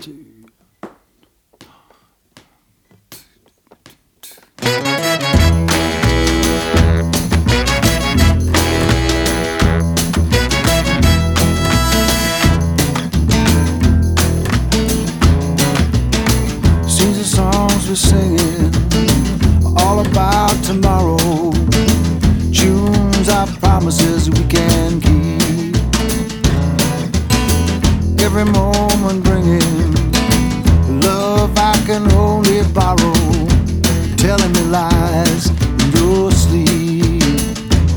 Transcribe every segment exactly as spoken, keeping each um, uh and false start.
Seems the songs we're singing are all about tomorrow. Tunes are promises we can keep. Every moment bringing love I can only borrow, telling me lies in your sleep.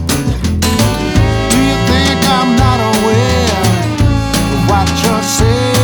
Do you think I'm not aware of what you're saying?